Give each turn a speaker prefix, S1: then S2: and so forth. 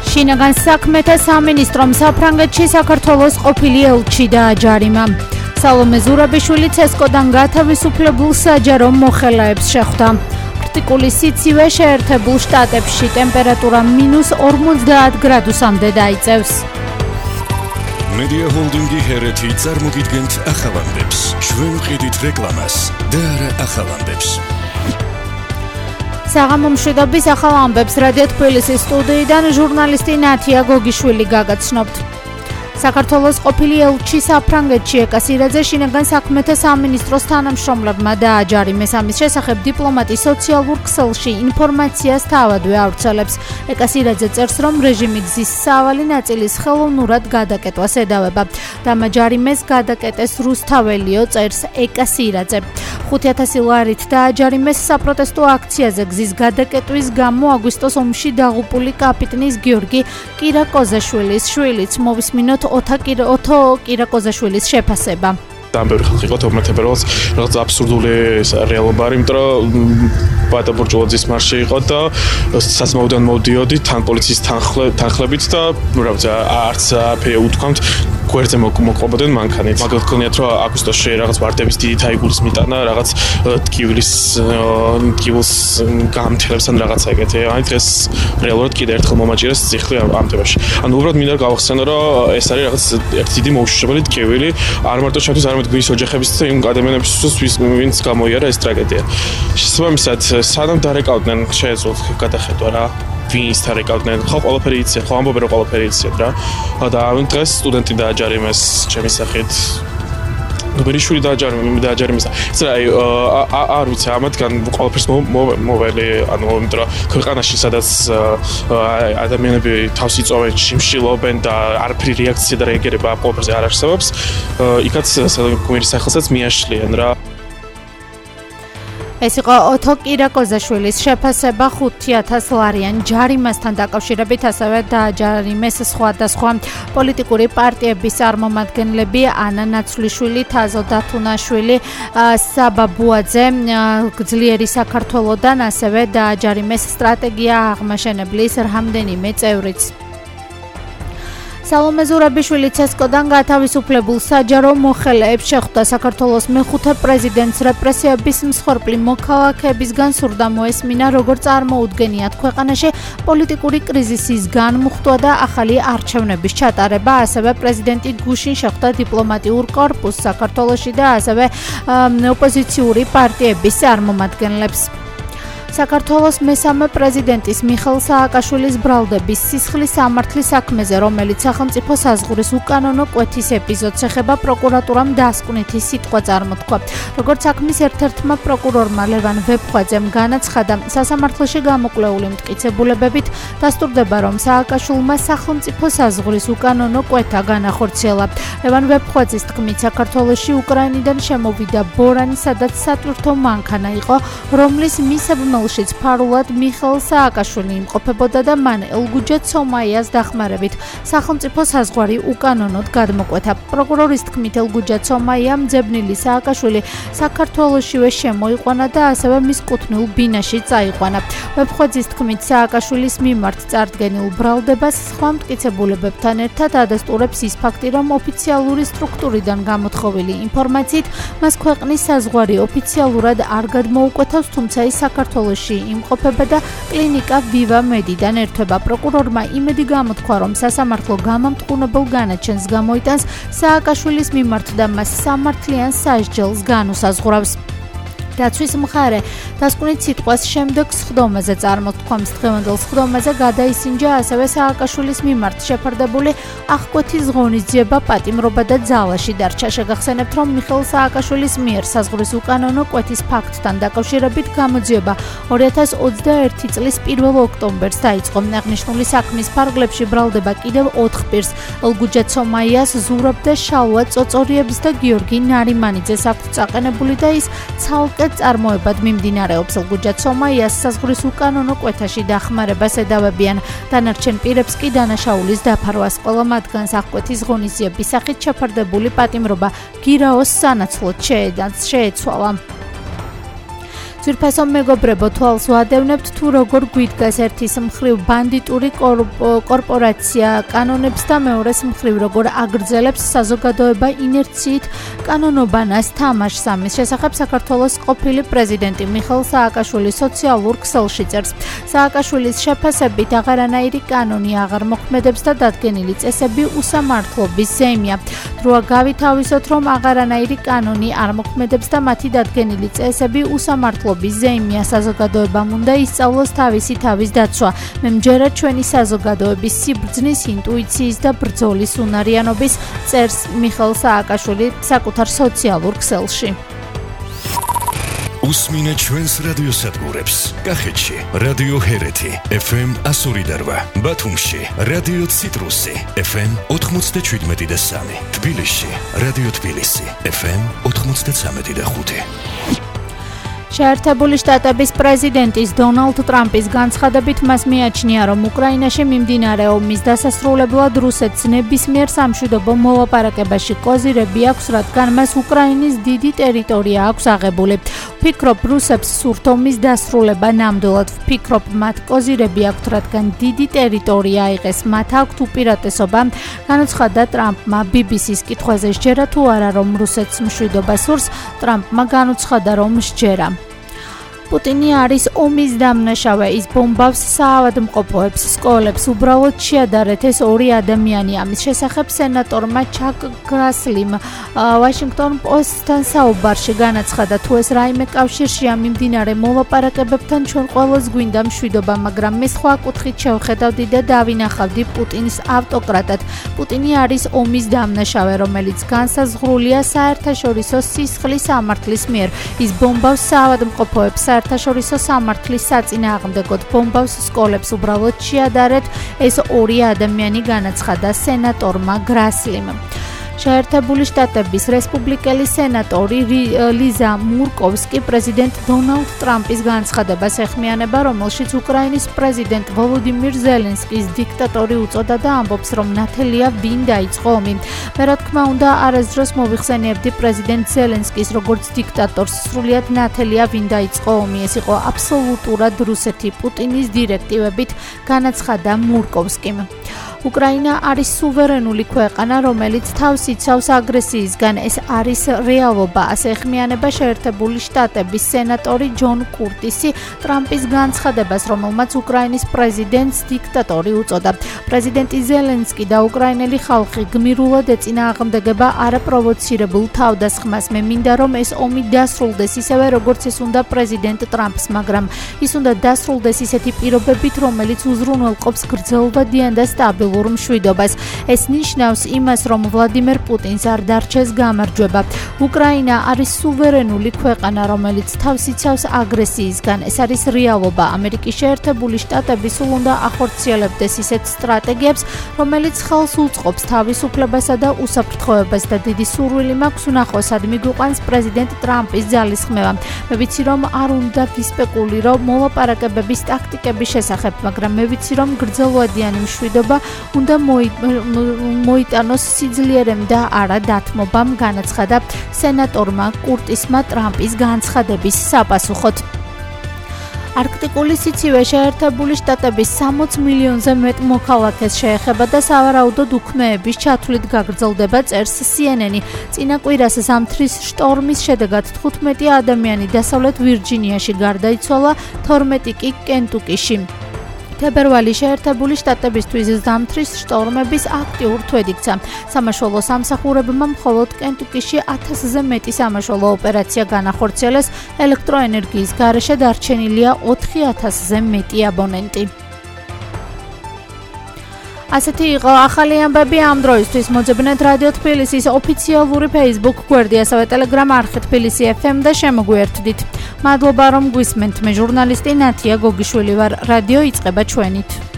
S1: შინაგან საქმეთა სამინისტრომ საფრანგეთში საქართველოს ყოფილი ელჩი დააჯარიმა. სალომე ზურაბიშვილი ცესკოდან გათავისუფლებულ საჯარო მოხელეებს შეხვდა. არქტიკული სიცივე შეერთებულ შტატებში ტემპერატურა -50 გრადუსამდე დაიწევს.
S2: Media Holdingi ჰერეთი წარმოგიდგენთ ახალამდებს. ჩვენ ვყიდით რეკლამას და არა ახალამდებს.
S1: საღამო მშვიდობის ახალ ამბებს რადიო თბილისის სტუდიიდან ჟურნალისტი ნათია გოგიშვილი გაგაცნობთ. საქართველოს ყოფილი ელჩი საფრანგეთში ეკასირაძე შინაგან საქმეთა სამინისტროს თანამშრომლებმა დააჯარიმეს. ამის შესახებ დიპლომატი სოციალურ ქსელში ინფორმაციას თავადვე ავრცელებს. ეკასირაძე წერს, რომ რეჟიმი გზის სავალი ნაწილის ხელოვნურად გადაკეტვას ედავება. დამაჯარიმეს გადაკეტეს რუსთაველიო, წერს ეკასირაძე. 5,000 ლარით დააჯარიმეს საპროტესტო აქციაზე გზის გადაკეტვის გამო აგვისტოს ომში დაღუპული კაპიტნის გიორგი კირაკოზაშვილის შვილიც. მოვისმინოთ ოთო კირაკოზაშვილის შეფასება.
S3: Am pe ხალხი თორმეტებერვალს რაღაც აბსურდული რეალობა არის, იმიტომ რომ ბატა ბურჯულაძის მარში იყო და სასამართლოდან მოვდიოდი თან პოლიციის თანხლებით და რა ვიცი არც არაფერი უთქვამთ გვერდზე მოყვებოდნენ მანქანით. მაგალითად გქონიათ რომ აგვისტოში რაღაც ვარდების დიდი თაიგულის მიტანა რაღაც ტკივილს გამთელებს ან რაღაცა ეგეთი. აი დღეს რეალურად კიდე ერთხელ მომაჭირეს ციხლი ამ თემაში. ანუ უბრალოდ მინდა გავახსენო რომ ეს არის რაღაც ერთი დიდი მოუშვებელი ტკივილი არ მარტო ჩემთვის არამედ გვრის ოჯახების და იმ ადამიანებისთვის ვინც გამოიარა ეს ტრაგედია. შესაბამისად სანამ დარეკავდნენ შეეძლოთ გადახედვა რა ვინც დარეკავდნენ ხო ყველაფერი იციან ხო ამბობენ რომ ყველაფერი იციან რა და დღეს სტუდენტი დააჯარიმეს ჩემი სახით ნუბერიშვილი დააჯარიმეს ეს არ ვიცი ამათგან ყველაფერს მოველი ანუ იმიტომ რომ ქვეყანაში სადაც ადამიანები თავს იწოვენ შიმშილობენ და არაფერი რეაქცია და რეაგირება ყველაფერზე არ არსებობს იქაც გმირის სახელსაც მიაშლიან რა.
S1: ეს იყო ოთო კირაკოზაშვილის შეფასება 5,000 ლარიან ჯარიმასთან დაკავშირებით ასევე დააჯარიმეს სხვადასხვა პოლიტიკური პარტიების წარმომადგენლები ანა ნაცვლიშვილი, თაზო დათუნაშვილი, საბა ბუაძე, გძლიერი საქართველოდან ასევე დააჯარიმეს სტრატეგია აღმაშენებლის რამდენიმე წევრიც. სალომე ზურაბიშვილი ცესკოდან გათავისუფლებულ საჯარო მოხელეებს შეხვდა. საქართველოს მეხუთე პრეზიდენტს რეპრესიების მსხვერპლი მოქალაქეებისგან სურდა მოესმინა როგორ წარმოუდგენიათ ქვეყანაში პოლიტიკური კრიზისის განმუხტვა და ახალი არჩევნების ჩატარება. ასევე პრეზიდენტი გუშინ შეხვდა დიპლომატიურ კორპუსს საქართველოში და ასევე ოპოზიციური პარტიების წარმომადგენლებს. საქართველოს მესამე პრეზიდენტის მიხეილ სააკაშვილის ბრალდების სისხლის სამართლის საქმეზე, რომელიც სახელმწიფო საზღურის უკანონო კვეთის ეპიზოდს ეხება, პროკურატურამ დასკვნითი სიტყვა წარმოთქვა. როგორც საქმის ერთ-ერთმა პროკურორმა ლევან ვეფხვაძემ განაცხადა, სასამართლოში გამოკვლეული მტკიცებულებებით დასტურდება, რომ სააკაშვილმა სახელმწიფო საზღურის უკანონო კვეთა განახორციელა. ლევან ვეფხვაძის თქმით, საქართველოში უკრაინიდან შემოვიდა ბორანი, სადაც სატვირთო მანქანა იყო, რომლის მისაბმელშიც ფარულად მიხეილ სააკაშვილი იმყოფებოდა და მან ელგუჯა ცომაიას დახმარებით სახელმწიფო საზღვარი უკანონოდ გადმოკვეთა. პროკურორის თქმით, ელგუჯა ცომაიამ ძებნილი სააკაშვილი საქართველოშივე შემოიყვანა და ასევე მის კუთვნილ ბინაში წაიყვანა. ვეფხვაძის თქმით, სააკაშვილის მიმართ წარდგენილ ბრალდებას სხვა მტკიცებულებებთან ერთად ადასტურებს ის ფაქტი, რომ ოფიციალური სტრუქტურიდან გამოთხოვილი ინფორმაციით მას ქვეყნის საზღვარი ოფიციალურად არ გადმოუკვეთავს, თუმცა ის საქართველოში იმყოფება და კლინიკა ვივა მედიდან ერთვება. პროკურორმა იმედი გამოთქვა, რომ სასამართლო გამამტყუნებელ განაჩენს გამოიტანს სააკაშვილის მიმართ და მას სამართლიან სასჯელს განუსაზღვრავს. დაცვის მხარე დასკვნით სიტყვას შემდეგ სხდომაზე წარმოთქვამს. დღევანდელ სხდომაზე გადაისინჯა ასევე სააკაშვილის მიმართ შეფარდებული აღკვეთის ღონისძიება, პატიმრობა და ძალაში დარჩა. შეგახსენებთ, რომ მიხეილ სააკაშვილის მიერ საზღვრის უკანონო კვეთის ფაქტთან დაკავშირებით გამოძიება 2021 წლის 1 ოქტომბერს დაიწყო. აღნიშნული საქმის ფარგლებში ბრალდება კიდევ 4 პირს: ელგუჯა ცომაიას, ზურაბ და შალვა წოწორიებს და გიორგი ნარიმანიძეს აქვთ წაყენებული და ის ცალკე წარმოებად მიმდინარეობს. ელგუჯა ცომაიას საზღვრის უკანონო კვეთაში დახმარებას ედავებიან. დანარჩენ პირებს კი დანაშაულის დაფარვას. ყველა მათგანს აღკვეთის ღონისძიების სახით შეფარდებული პატიმრობა გირაოს სანაცვლოდ შეეცვალა. ძვირფასო მეგობრებო, თვალს ვადევნებთ თუ როგორ გვიდგას ერთის მხრივ ბანდიტური კორპორაცია კანონებს და მეორეს მხრივ როგორ აგრძელებს საზოგადოება ინერციით კანონობანას თამაშს. ამის შესახებ საქართველოს ყოფილი პრეზიდენტი მიხეილ სააკაშვილი სოციალურ ქსელში წერს. სააკაშვილის შეფასებით აღარანაირი კანონი აღარ მოქმედებს და დადგენილი წესები უსამართლობის ზემია. დროა გავითავისოთ, რომ აღარანაირი კანონი არ მოქმედებს და მათი დადგენილი წესები უსამართლობის ზემია. საზოგადოებამ უნდა ისწავლოს თავისი თავის დაცვა. მე მჯერა ჩვენი საზოგადოების სიბრძნის, ინტუიციის და ბრძოლის უნარიანობის, წერს მიხეილ სააკაშვილი საკუთარ სოციალურ ქსელში.
S2: უსმინეთ ჩვენს რადიოსადგურებს. კახეთში რადიო ჰერეთი FM 102.8, ბათუმში რადიო ციტრუსი FM 97.3, თბილისში რადიო თბილისი FM 93.5.
S1: შეერთებული შტატების პრეზიდენტის დონალდ ტრამპის განცხადებით მას მიაჩნია, რომ უკრაინაში მიმდინარე ომის დასასრულებლად რუსეთს ნებისმიერ სამშვიდობო მოლაპარაკებაში კოზირები აქვს, რადგან მას უკრაინის დიდი ტერიტორია აქვს აღებული. ვფიქრობ, რუსებს სურთ ომის დასრულება ნამდვილად. ვფიქრობ, მათ კოზირები აქვთ, რადგან დიდი ტერიტორია აიღეს. მათ აქვთ უპირატესობა. განუცხადა ტრამპმა BBC-ს კითხვაზე, სჯერა თუ არა, რომ რუსეთს მშვიდობა სურს. ტრამპმა განუცხადა, რომ სჯერა. პუტინი არის ომის დამნაშავე, ის ბომბავს საავადმყოფოებს, სკოლებს, უბრალოდ შეადარეთ ეს ორი ადამიანი. ამის შესახებ სენატორმა ჩაკ გრასლიმ Washington Post-თან საუბარში განაცხადა, თუ ეს რაიმე კავშირშია მიმდინარე მოლაპარაკებებთან, ჩვენ ყველას გვინდა მშვიდობა, მაგრამ მე სხვა კუთხით შევხედავდი და დავინახავდი პუტინს ავტოკრატად. პუტინი არის ომის დამნაშავე, რომელიც განსაზღვრულია საერთაშორისო სისხლის სამართლის მიერ. ის ბომბავს საავადმყოფოებს, საერთაშორისო სამართლის საწინააღმდეგოდ, ბომბავს სკოლებს, უბრალოდ შეადარეთ ეს ორი ადამიანი, განაცხადა სენატორმა გრასლიმ. შეერთებული შტატების რესპუბლიკელი სენატორი ლიზა მურკოვსკი პრეზიდენტ დონალდ ტრამპის განცხადებას ეხმიანება, რომელშიც უკრაინის პრეზიდენტ ვოლოდიმირ ზელენსკის დიქტატორი უწოდა და ამბობს, რომ ნათელია ვინ დაიწყო ომი. მე რა თქმა უნდა არასდროს მოვიხსენიებდი პრეზიდენტ ზელენსკის როგორც დიქტატორს, სრულიად ნათელია ვინ დაიწყო ომი. ეს იყო აბსოლუტურად რუსეთი პუტინის დირექტივებით, განაცხადა მურკოვსკიმ. უკრაინა არის სუვერენული ქვეყანა, რომელიც თავს იცავს აგრესიისგან. ეს არის რეალობა, ასე ეხმიანება შეერთებული შტატების სენატორი ჯონ კურტისი ტრამპის განცხადებას, რომელმაც უკრაინის პრეზიდენტს დიქტატორი უწოდა. პრეზიდენტი ზელენსკი და უკრაინელი ხალხი გმირულად ეწინააღმდეგება არაპროვოცირებულ თავდასხმას. მე მინდა, რომ ეს ომი დასრულდეს ისევე, როგორც ეს უნდა პრეზიდენტ ტრამპს, მაგრამ ის უნდა დასრულდეს ისეთი პირობებით, რომელიც უზრუნველყოფს გრძელვადიან და სტაბილურ მშვიდობას. ეს ნიშნავს იმას, რომ ვლადიმერ პუტინს არ დარჩეს გამარჯვება. უკრაინა არის სუვერენული ქვეყანა, რომელიც თავს იცავს აგრესიისგან. ეს არის რეალობა. ამერიკის შეერთებული შტატები სულ უნდა ახორციელებდეს ისეთ სტრატეგიებს, რომელიც ხელს უწყობს თავისუფლებასა და უსაფრთხოებას და დიდი სურვილი მაქვს ვნახო, სად მიგვიყვანს პრეზიდენტ ტრამპის ძალისხმევა. მე ვიცი, რომ არ უნდა ვისპეკულირო მოლაპარაკებების ტაქტიკების შესახებ, მაგრამ მე ვიცი, რომ გრძელვადიანი მშვიდობა უნდა მოიტანოს სიძლიერემ და არა დათმობამ, განაცხადა სენატორმა კურტისმა ტრამპის განცხადების საპასუხოდ. არქტიკული სიცივე შეერთებული შტატების 60 მილიონზე მეტ მოქალაქეს შეეხება და სავარაუდოდ უქმეების ჩათვლით გაგრძელდება, წერს CNN-ი. წინა კვირას ზამთრის შტორმის შედეგად 15 ადამიანი დასავლეთ ვირჯინიაში გარდაიცვალა, 12 კი კენტუკიში. თებერვალი შეერთებული შტატებისთვის ზამთრის შტორმების აქტიურ თვედ იქცა. სამაშველო სამსახურებმა მხოლოდ კენტუკიში 1000-ზე მეტი სამაშველო ოპერაცია განახორციელეს, ელექტროენერგიის გარეშე დარჩენილია 4000-ზე მეტი აბონენტი. ასეთი იყო ახალი ამბები ამ დროისთვის. მოძებნეთ რადიო თბილისის ოფიციალური Facebook გვერდი, ასევე Telegram არხი თბილისი FM და შემოგვიერთდით. მადლობა რომ გვისმენთ. მე ჟურნალისტი ნათია გოგიშვილი ვარ. რადიო იწყება ჩვენით.